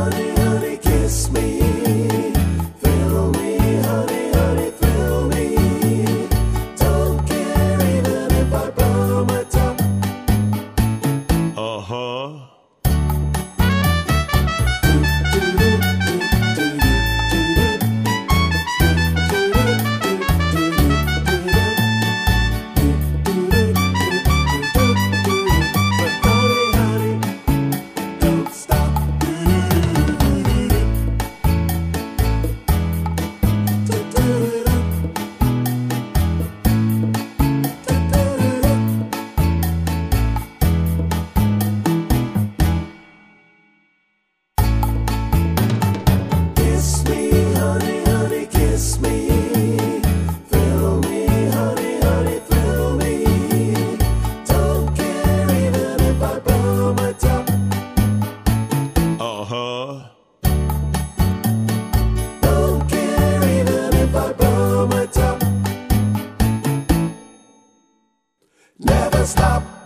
honey, honey, kiss me. Fill me, honey, honey, fill me. Don't care even if I blow my top. Uh-huh. Kiss me, honey, honey, kiss me. Fill me, honey, honey, fill me. Don't care even if I blow my top. Uh-huh. Don't care even if I blow my top. Never stop.